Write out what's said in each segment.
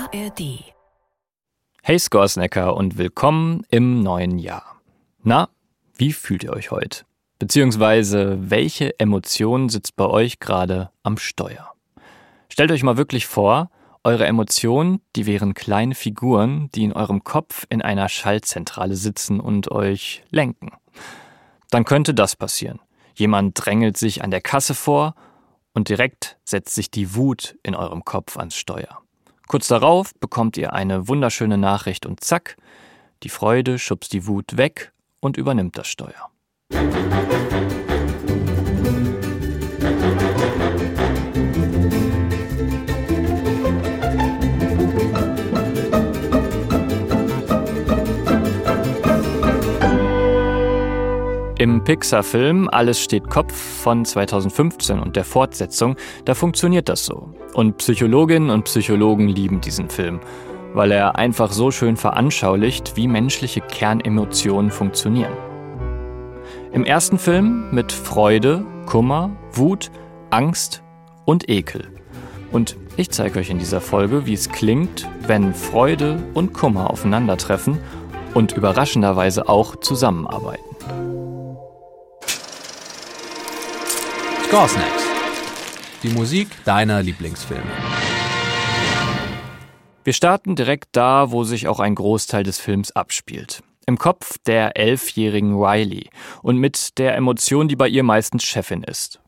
ARD. Hey Scoresnecker und willkommen im neuen Jahr. Na, wie fühlt ihr euch heute? Beziehungsweise welche Emotion sitzt bei euch gerade am Steuer? Stellt euch mal wirklich vor, eure Emotionen, die wären kleine Figuren, die in eurem Kopf in einer Schaltzentrale sitzen und euch lenken. Dann könnte das passieren. Jemand drängelt sich an der Kasse vor und direkt setzt sich die Wut in eurem Kopf ans Steuer. Kurz darauf bekommt ihr eine wunderschöne Nachricht und zack, die Freude schubst die Wut weg und übernimmt das Steuer. Im Pixar-Film Alles steht Kopf von 2015 und der Fortsetzung, da funktioniert das so. Und Psychologinnen und Psychologen lieben diesen Film, weil er einfach so schön veranschaulicht, wie menschliche Kernemotionen funktionieren. Im ersten Film mit Freude, Kummer, Wut, Angst und Ekel. Und ich zeige euch in dieser Folge, wie es klingt, wenn Freude und Kummer aufeinandertreffen und überraschenderweise auch zusammenarbeiten. Scoresnacks. Die Musik deiner Lieblingsfilme. Wir starten direkt da, wo sich auch ein Großteil des Films abspielt. Im Kopf der 11-jährigen Riley und mit der Emotion, die bei ihr meistens Chefin ist.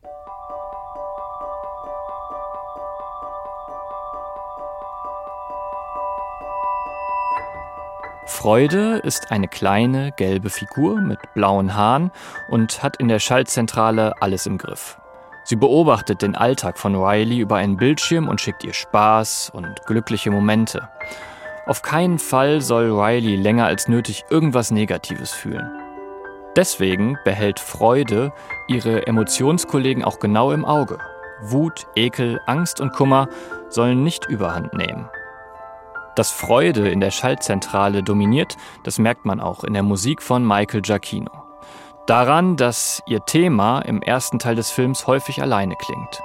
Freude ist eine kleine, gelbe Figur mit blauen Haaren und hat in der Schaltzentrale alles im Griff. Sie beobachtet den Alltag von Riley über einen Bildschirm und schickt ihr Spaß und glückliche Momente. Auf keinen Fall soll Riley länger als nötig irgendwas Negatives fühlen. Deswegen behält Freude ihre Emotionskollegen auch genau im Auge. Wut, Ekel, Angst und Kummer sollen nicht überhand nehmen. Dass Freude in der Schaltzentrale dominiert, das merkt man auch in der Musik von Michael Giacchino. Daran, dass ihr Thema im ersten Teil des Films häufig alleine klingt.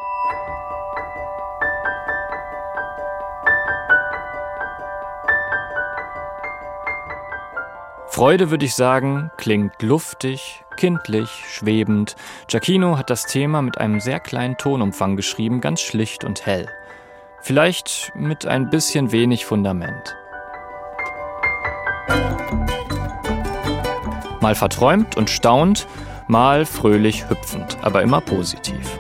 Freude, würde ich sagen, klingt luftig, kindlich, schwebend. Giacchino hat das Thema mit einem sehr kleinen Tonumfang geschrieben, ganz schlicht und hell. Vielleicht mit ein bisschen wenig Fundament. Mal verträumt und staunt, mal fröhlich hüpfend, aber immer positiv.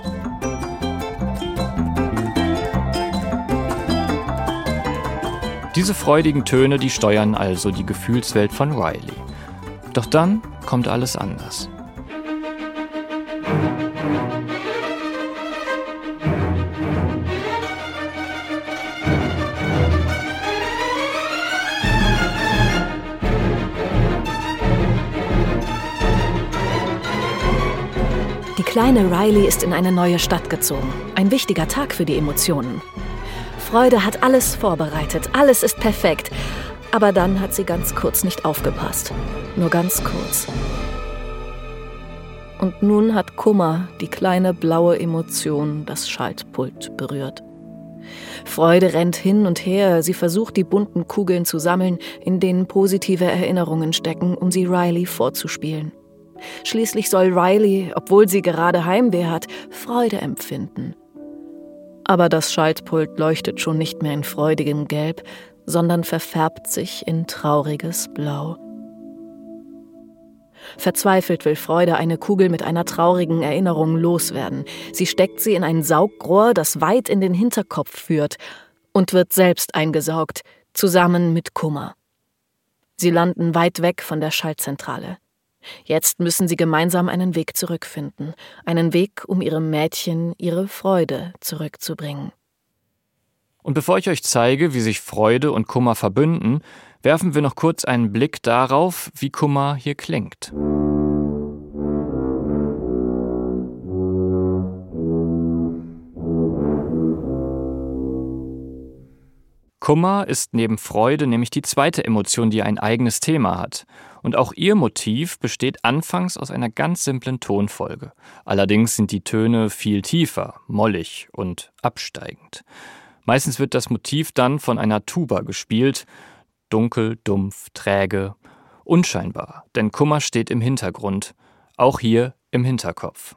Diese freudigen Töne, die steuern also die Gefühlswelt von Riley. Doch dann kommt alles anders. Die kleine Riley ist in eine neue Stadt gezogen. Ein wichtiger Tag für die Emotionen. Freude hat alles vorbereitet, alles ist perfekt. Aber dann hat sie ganz kurz nicht aufgepasst. Nur ganz kurz. Und nun hat Kummer, die kleine blaue Emotion, das Schaltpult berührt. Freude rennt hin und her, sie versucht, die bunten Kugeln zu sammeln, in denen positive Erinnerungen stecken, um sie Riley vorzuspielen. Schließlich soll Riley, obwohl sie gerade Heimweh hat, Freude empfinden. Aber das Schaltpult leuchtet schon nicht mehr in freudigem Gelb, sondern verfärbt sich in trauriges Blau. Verzweifelt will Freude eine Kugel mit einer traurigen Erinnerung loswerden. Sie steckt sie in ein Saugrohr, das weit in den Hinterkopf führt, und wird selbst eingesaugt, zusammen mit Kummer. Sie landen weit weg von der Schaltzentrale. Jetzt müssen sie gemeinsam einen Weg zurückfinden. Einen Weg, um ihrem Mädchen ihre Freude zurückzubringen. Und bevor ich euch zeige, wie sich Freude und Kummer verbünden, werfen wir noch kurz einen Blick darauf, wie Kummer hier klingt. Kummer ist neben Freude nämlich die zweite Emotion, die ein eigenes Thema hat. Und auch ihr Motiv besteht anfangs aus einer ganz simplen Tonfolge. Allerdings sind die Töne viel tiefer, mollig und absteigend. Meistens wird das Motiv dann von einer Tuba gespielt. Dunkel, dumpf, träge, unscheinbar, denn Kummer steht im Hintergrund, auch hier im Hinterkopf.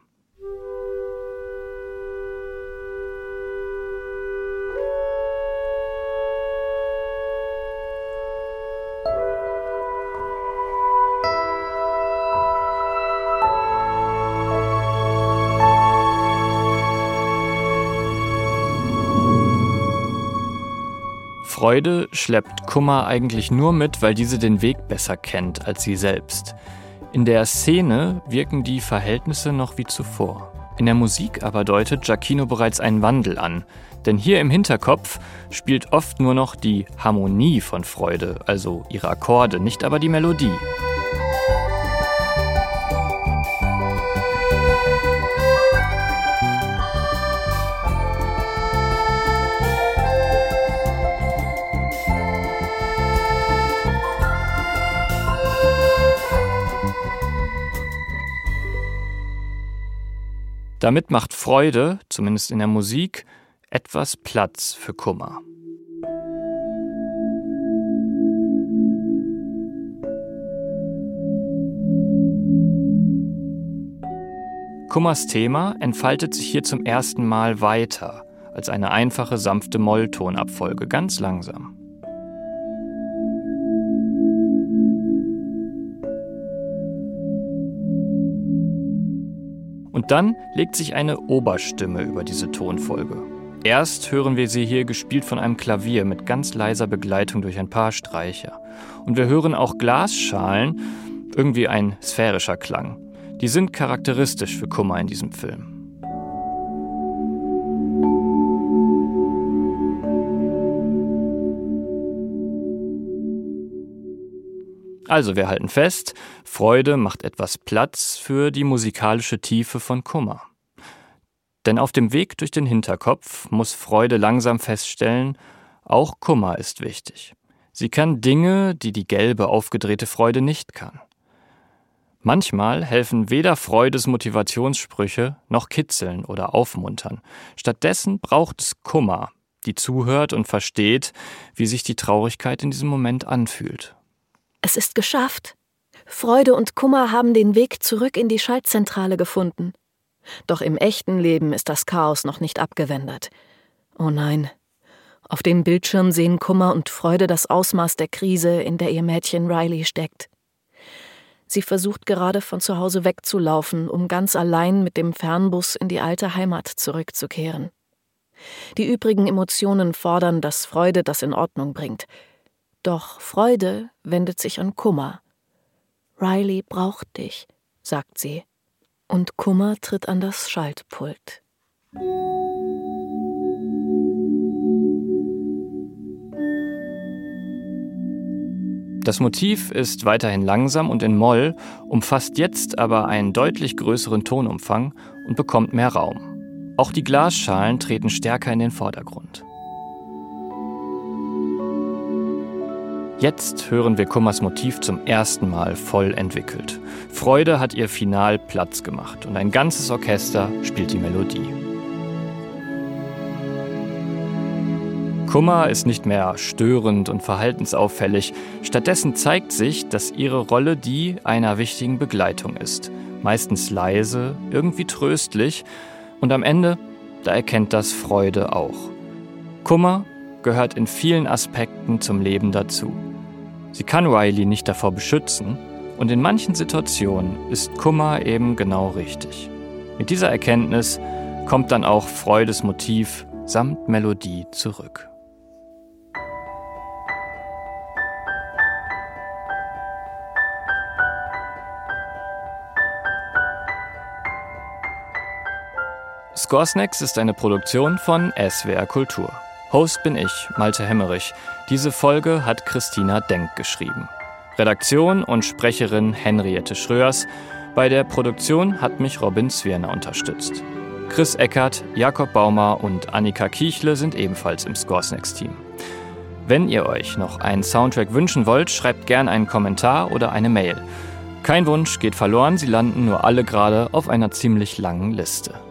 Freude schleppt Kummer eigentlich nur mit, weil diese den Weg besser kennt als sie selbst. In der Szene wirken die Verhältnisse noch wie zuvor. In der Musik aber deutet Giacchino bereits einen Wandel an. Denn hier im Hinterkopf spielt oft nur noch die Harmonie von Freude, also ihre Akkorde, nicht aber die Melodie. Damit macht Freude, zumindest in der Musik, etwas Platz für Kummer. Kummers Thema entfaltet sich hier zum ersten Mal weiter, als eine einfache, sanfte Molltonabfolge, ganz langsam. Und dann legt sich eine Oberstimme über diese Tonfolge. Erst hören wir sie hier gespielt von einem Klavier mit ganz leiser Begleitung durch ein paar Streicher. Und wir hören auch Glasschalen, irgendwie ein sphärischer Klang. Die sind charakteristisch für Kummer in diesem Film. Also, wir halten fest, Freude macht etwas Platz für die musikalische Tiefe von Kummer. Denn auf dem Weg durch den Hinterkopf muss Freude langsam feststellen, auch Kummer ist wichtig. Sie kann Dinge, die die gelbe, aufgedrehte Freude nicht kann. Manchmal helfen weder Freudes Motivationssprüche noch Kitzeln oder Aufmuntern. Stattdessen braucht es Kummer, die zuhört und versteht, wie sich die Traurigkeit in diesem Moment anfühlt. Es ist geschafft. Freude und Kummer haben den Weg zurück in die Schaltzentrale gefunden. Doch im echten Leben ist das Chaos noch nicht abgewendet. Oh nein. Auf dem Bildschirm sehen Kummer und Freude das Ausmaß der Krise, in der ihr Mädchen Riley steckt. Sie versucht gerade von zu Hause wegzulaufen, um ganz allein mit dem Fernbus in die alte Heimat zurückzukehren. Die übrigen Emotionen fordern, dass Freude das in Ordnung bringt. Doch Freude wendet sich an Kummer. Riley braucht dich, sagt sie. Und Kummer tritt an das Schaltpult. Das Motiv ist weiterhin langsam und in Moll, umfasst jetzt aber einen deutlich größeren Tonumfang und bekommt mehr Raum. Auch die Glasschalen treten stärker in den Vordergrund. Jetzt hören wir Kummers Motiv zum ersten Mal voll entwickelt. Freude hat ihr final Platz gemacht und ein ganzes Orchester spielt die Melodie. Kummer ist nicht mehr störend und verhaltensauffällig. Stattdessen zeigt sich, dass ihre Rolle die einer wichtigen Begleitung ist. Meistens leise, irgendwie tröstlich und am Ende, da erkennt das Freude auch. Kummer gehört in vielen Aspekten zum Leben dazu. Sie kann Riley nicht davor beschützen und in manchen Situationen ist Kummer eben genau richtig. Mit dieser Erkenntnis kommt dann auch Freudes Motiv samt Melodie zurück. Scoresnacks ist eine Produktion von SWR Kultur. Host bin ich, Malte Hemmerich. Diese Folge hat Christina Denk geschrieben. Redaktion und Sprecherin Henriette Schröers. Bei der Produktion hat mich Robin Zwirner unterstützt. Chris Eckert, Jakob Baumer und Annika Kiechle sind ebenfalls im Scoresnacks-Team. Wenn ihr euch noch einen Soundtrack wünschen wollt, schreibt gern einen Kommentar oder eine Mail. Kein Wunsch geht verloren, sie landen nur alle gerade auf einer ziemlich langen Liste.